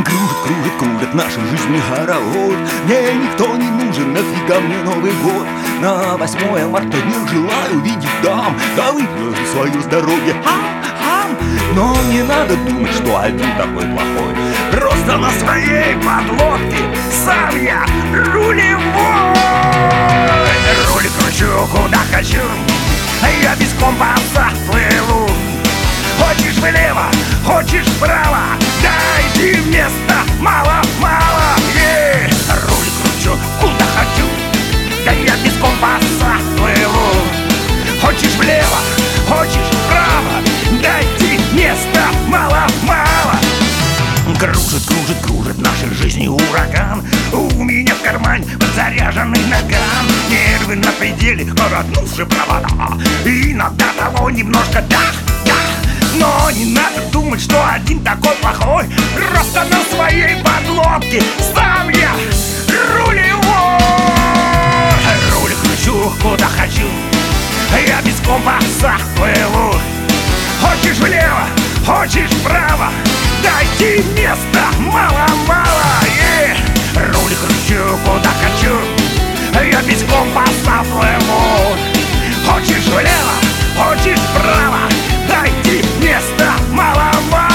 Кружит, кружит, кружит наша жизнь хоровод. Мне никто не нужен, нафига мне Новый год. На 8 марта не желаю видеть дам. Да выпью свое здоровье, но не надо думать, что один такой плохой. Просто на своей подлодке сам я рулевой. Руль кручу куда хочу, я без компаса плыву. Хочешь влево, хочешь вправо, дайте места мало-мало. Руль кручу куда хочу, да я без компаса плыву. Хочешь влево, хочешь вправо, дайте места мало-мало. Кружит, кружит, кружит нашей жизни ураган. У меня в кармане подзаряженный наган. Нервы на пределе, коротнувшие провода. Иногда того немножко но не надо думать, что один такой плохой. Просто на своей подлодке сам я рулевой. Руль кручу куда хочу, я без компаса плыву. Хочешь влево, хочешь вправо, дайте места мало-мало. Руль кручу куда хочу, я без компаса плыву. Хочешь влево, хочешь вправо, дайте места мало-мало.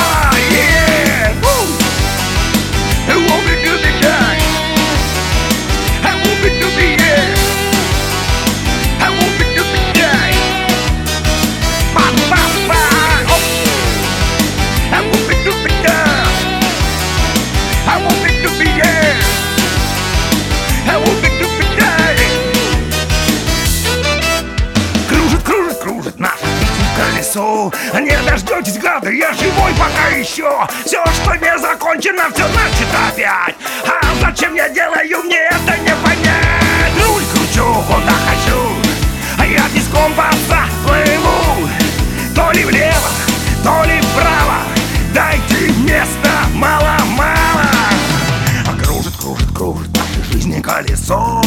Не дождетесь, гады, я живой пока еще. Все, что не закончено, все начато опять. А зачем я делаю, мне это не понять. Руль кручу куда хочу, я без компаса плыву. То ли влево, то ли вправо, дайте места мало-мало. Кружит, кружит, кружит нашей жизни колесо.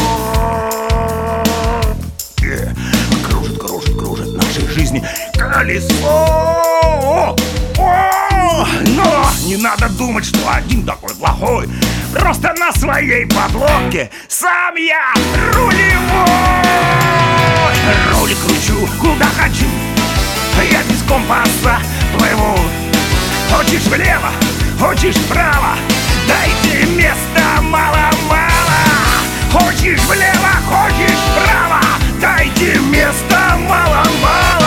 Кружит, кружит, кружит нашей жизни колесо. Но не надо думать, что один такой плохой. Просто на своей подлодке сам я рулевой. Руль кручу куда хочу, я без компаса плыву. Хочешь влево, хочешь вправо, дайте места мало-мало. Хочешь влево, хочешь вправо, дайте места мало-мало.